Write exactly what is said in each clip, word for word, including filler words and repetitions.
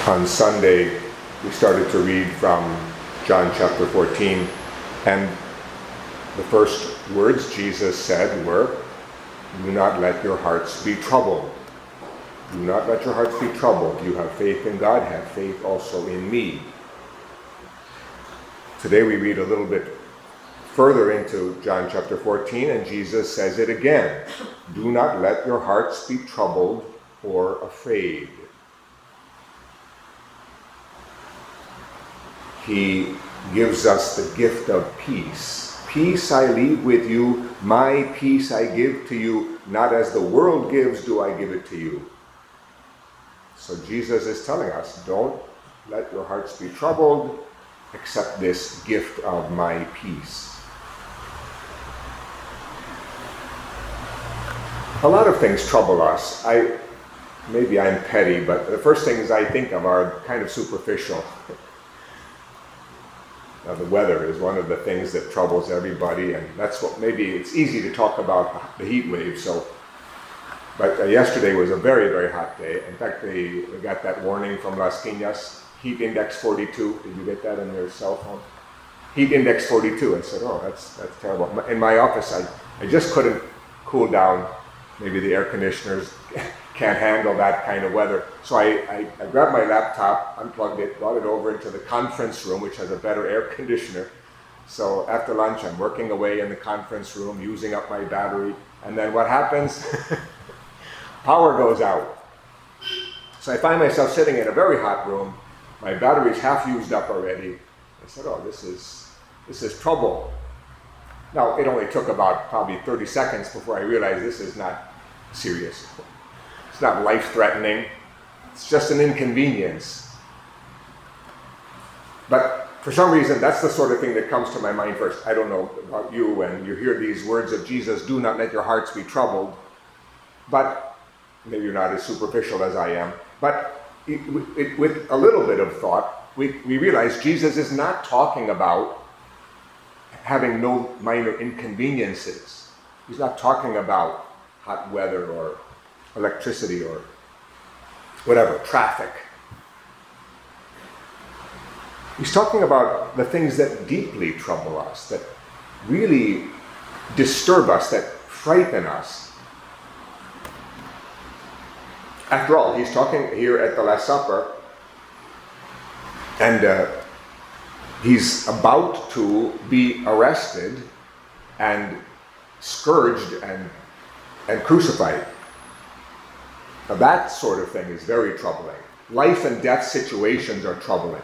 On Sunday, we started to read from John chapter fourteen, and the first words Jesus said were, "Do not let your hearts be troubled. Do not let your hearts be troubled. You have faith in God, have faith also in me." Today we read a little bit further into John chapter fourteen, and Jesus says it again. "Do not let your hearts be troubled or afraid." He gives us the gift of peace. "Peace I leave with you, my peace I give to you, not as the world gives do I give it to you." So Jesus is telling us, don't let your hearts be troubled, accept this gift of my peace. A lot of things trouble us. I, maybe I'm petty, but the first things I think of are kind of superficial. Now, the weather is one of the things that troubles everybody, and that's what maybe it's easy to talk about the heat wave. So, but uh, yesterday was a very, very hot day. In fact, they, they got that warning from Las Piñas, heat index forty-two. Did you get that on your cell phone? Heat index forty-two. I said, "Oh, that's that's terrible." In my office, I, I just couldn't cool down. Maybe the air conditioners can't handle that kind of weather. So I, I, I grabbed my laptop, unplugged it, brought it over into the conference room, which has a better air conditioner. So after lunch, I'm working away in the conference room, using up my battery. And then what happens? Power goes out. So I find myself sitting in a very hot room. My battery's half used up already. I said, "Oh, this is this is trouble." Now, it only took about probably thirty seconds before I realized this is not serious. It's not life-threatening. It's just an inconvenience. But for some reason, that's the sort of thing that comes to my mind first. I don't know about you when you hear these words of Jesus, "Do not let your hearts be troubled." But maybe you're not as superficial as I am. But it, it, with a little bit of thought, we, we realize Jesus is not talking about having no minor inconveniences. He's not talking about hot weather or electricity or whatever, traffic. He's talking about the things that deeply trouble us, that really disturb us, that frighten us. After all, he's talking here at the Last Supper, and uh, he's about to be arrested and scourged and, and crucified. Now, that sort of thing is very troubling. Life and death situations are troubling.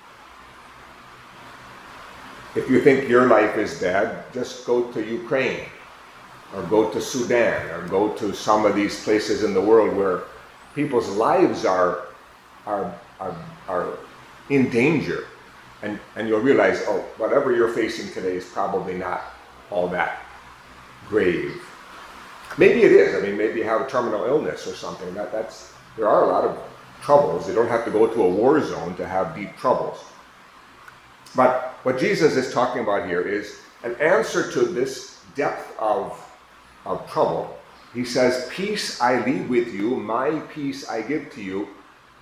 If you think your life is bad, just go to Ukraine, or go to Sudan, or go to some of these places in the world where people's lives are, are, are, are in danger. And, and you'll realize, oh, whatever you're facing today is probably not all that grave. Maybe it is. I mean, maybe you have a terminal illness or something. That, that's, there are a lot of troubles. You don't have to go to a war zone to have deep troubles. But what Jesus is talking about here is an answer to this depth of, of trouble. He says, "Peace I leave with you, my peace I give to you.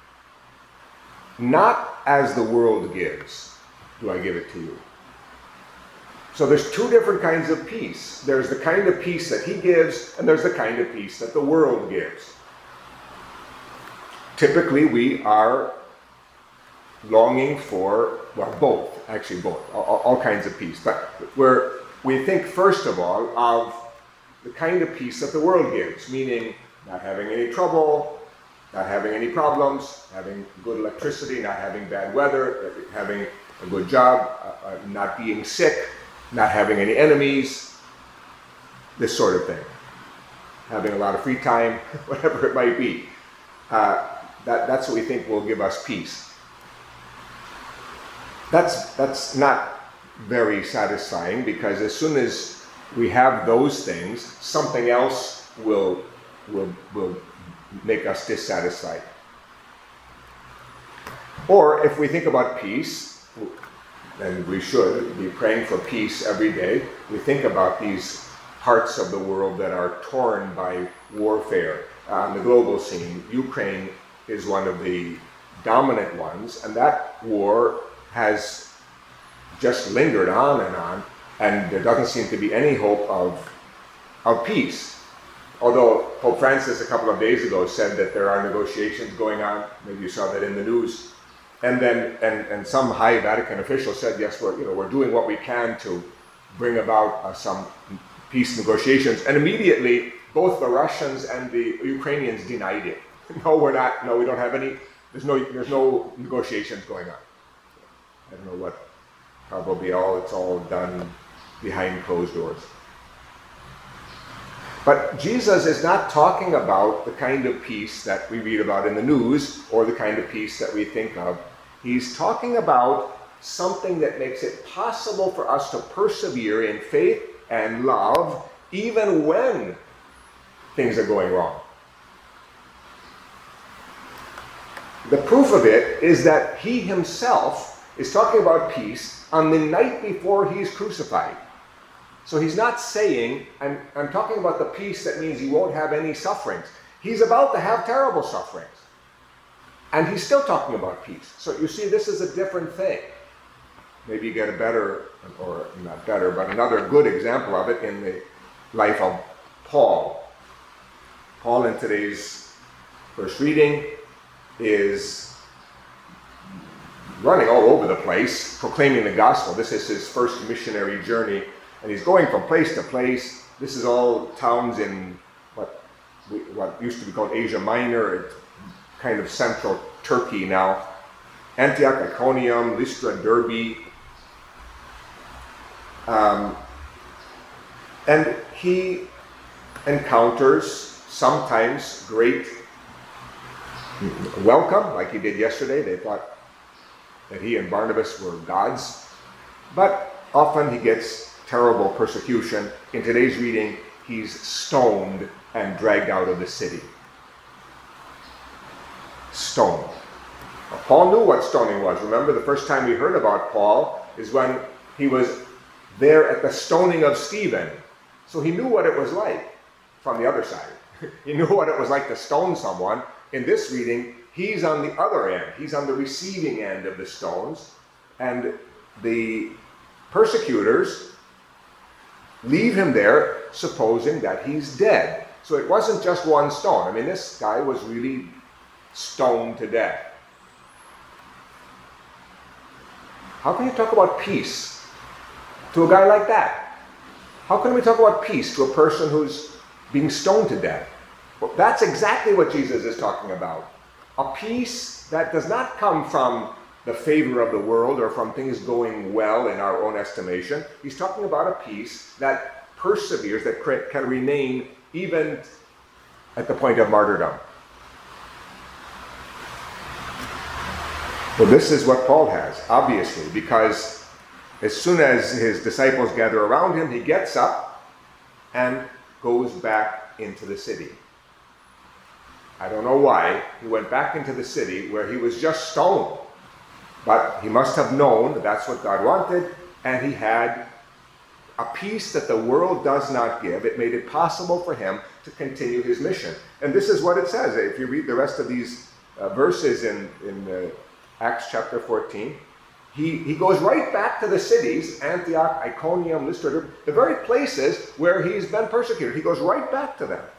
Not as the world gives, do I give it to you." So there's two different kinds of peace. There's the kind of peace that he gives, and there's the kind of peace that the world gives. Typically, we are longing for, well, both, actually both, all, all kinds of peace. But we're, we think, first of all, of the kind of peace that the world gives, meaning not having any trouble, not having any problems, having good electricity, not having bad weather, having a good job, uh, uh, not being sick, not having any enemies, this sort of thing. Having a lot of free time, whatever it might be. Uh, that, that's what we think will give us peace. That's, that's not very satisfying, because as soon as we have those things, something else will, will, will make us dissatisfied. Or if we think about peace, and we should be praying for peace every day, we think about these parts of the world that are torn by warfare. On the global scene, Ukraine is one of the dominant ones, and that war has just lingered on and on, and there doesn't seem to be any hope of, of peace. Although Pope Francis a couple of days ago said that there are negotiations going on, maybe you saw that in the news, and then and, and some high Vatican official said, yes, we're you know we're doing what we can to bring about uh, some peace negotiations, and immediately both the Russians and the Ukrainians denied it. No, we're not. No, we don't have any. There's no. There's no negotiations going on. I don't know what. Probably all. It's all done behind closed doors. But Jesus is not talking about the kind of peace that we read about in the news or the kind of peace that we think of. He's talking about something that makes it possible for us to persevere in faith and love even when things are going wrong. The proof of it is that he himself is talking about peace on the night before he's crucified. So he's not saying, I'm, I'm talking about the peace that means you won't have any sufferings. He's about to have terrible sufferings. And he's still talking about peace. So you see, this is a different thing. Maybe you get a better, or not better, but another good example of it in the life of Paul. Paul in today's first reading is running all over the place, proclaiming the gospel. This is his first missionary journey. And he's going from place to place. This is all towns in what we, what used to be called Asia Minor. It's kind of central Turkey now. Antioch, Iconium, Lystra, Derbe. Um, and he encounters sometimes great welcome, like he did yesterday. They thought that he and Barnabas were gods. But often he gets terrible persecution. In today's reading, he's stoned and dragged out of the city. Stoned. Now, Paul knew what stoning was. Remember, the first time we heard about Paul is when he was there at the stoning of Stephen. So he knew what it was like from the other side. He knew what it was like to stone someone. In this reading, he's on the other end. He's on the receiving end of the stones. And the persecutors leave him there, supposing that he's dead. So it wasn't just one stone. I mean, this guy was really stoned to death. How can you talk about peace to a guy like that? How can we talk about peace to a person who's being stoned to death? Well, that's exactly what Jesus is talking about. A peace that does not come from the favor of the world or from things going well in our own estimation. He's talking about a peace that perseveres, that can remain even at the point of martyrdom. Well, this is what Paul has, obviously, because as soon as his disciples gather around him, he gets up and goes back into the city. I don't know why he went back into the city where he was just stoned. But he must have known that that's what God wanted, and he had a peace that the world does not give. It made it possible for him to continue his mission. And this is what it says. If you read the rest of these uh, verses in, in uh, Acts chapter fourteen, he, he goes right back to the cities, Antioch, Iconium, Lystra, the very places where he's been persecuted. He goes right back to them.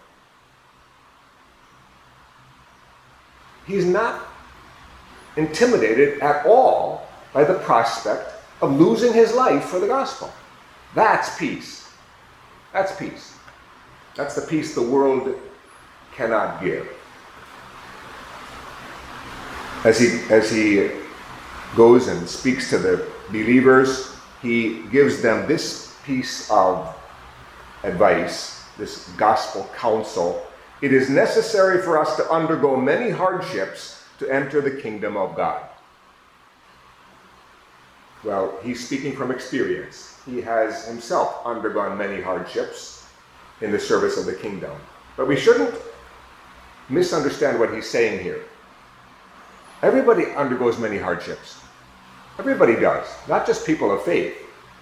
He's not intimidated at all by the prospect of losing his life for the gospel. That's peace. That's peace. That's the peace the world cannot give. As he, as he goes and speaks to the believers, he gives them this piece of advice, this gospel counsel. It is necessary for us to undergo many hardships to enter the kingdom of God. Well, he's speaking from experience. He has himself undergone many hardships in the service of the kingdom. But we shouldn't misunderstand what he's saying here. Everybody undergoes many hardships. Everybody does, not just people of faith.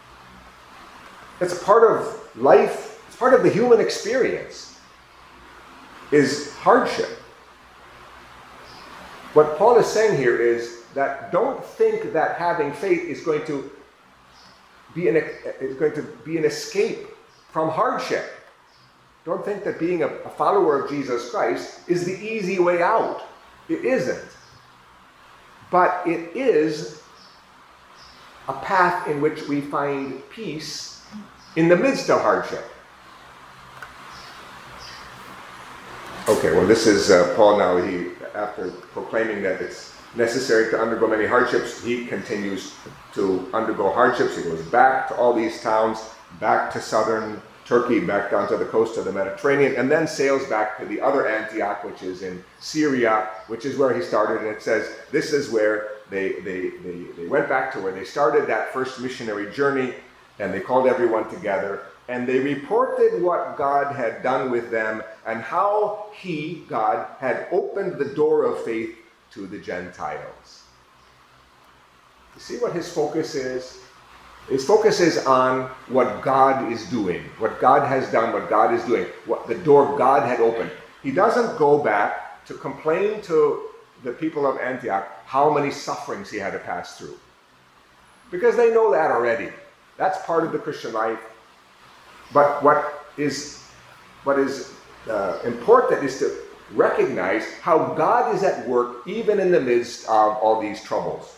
It's part of life, it's part of the human experience, is hardship. what Paul is saying here is that don't think that having faith is going to be an, is going to be an escape from hardship. Don't think that being a, a follower of Jesus Christ is the easy way out. It isn't. But it is a path in which we find peace in the midst of hardship. Okay, well, this is uh, Paul now. He, after proclaiming that it's necessary to undergo many hardships, he continues to undergo hardships. He goes back to all these towns, back to southern Turkey, back down to the coast of the Mediterranean, and then sails back to the other Antioch, which is in Syria, which is where he started. And it says this is where they, they, they, they went back to where they started that first missionary journey, and they called everyone together, and they reported what God had done with them and how he, God, had opened the door of faith to the Gentiles. You see what his focus is? His focus is on what God is doing, what God has done, what God is doing, what the door God had opened. He doesn't go back to complain to the people of Antioch how many sufferings he had to pass through, because they know that already. That's part of the Christian life. But what is, what is uh, important is to recognize how God is at work even in the midst of all these troubles.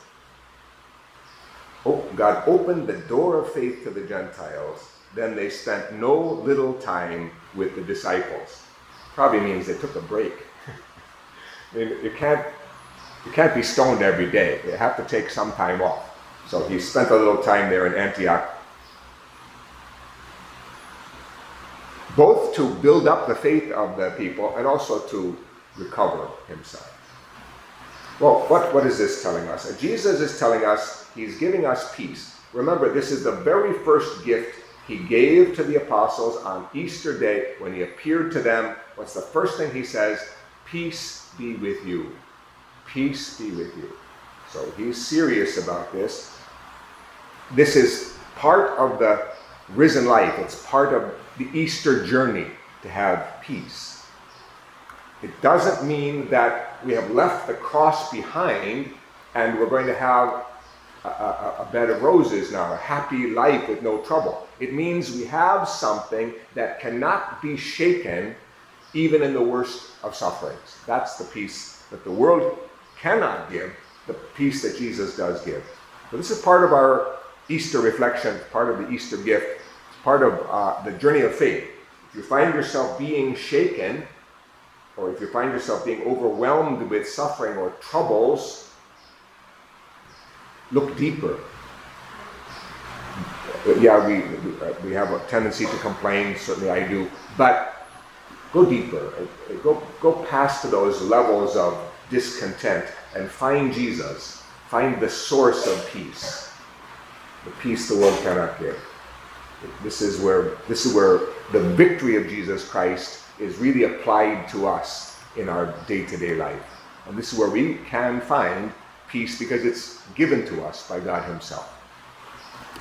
Oh, God opened the door of faith to the Gentiles. Then they spent no little time with the disciples. Probably means they took a break. I mean, you can't, you can't be stoned every day. You have to take some time off. So he spent a little time there in Antioch, both to build up the faith of the people and also to recover himself. Well, what, what is this telling us? Jesus is telling us he's giving us peace. Remember, this is the very first gift he gave to the apostles on Easter Day when he appeared to them. What's the first thing he says? Peace be with you. Peace be with you. So he's serious about this. This is part of the risen life. It's part of the Easter journey to have peace. It doesn't mean that we have left the cross behind and we're going to have a, a, a bed of roses now, a happy life with no trouble. It means we have something that cannot be shaken even in the worst of sufferings. That's the peace that the world cannot give, the peace that Jesus does give. So this is part of our Easter reflection, part of the Easter gift. It's part of uh, the journey of faith. If you find yourself being shaken, or if you find yourself being overwhelmed with suffering or troubles, look deeper. Yeah, we, we have a tendency to complain, certainly I do, but go deeper. Go, go past to those levels of discontent and find Jesus. Find the source of peace, the peace the world cannot give. This is where, this is where the victory of Jesus Christ is really applied to us in our day-to-day life. And this is where we can find peace because it's given to us by God himself.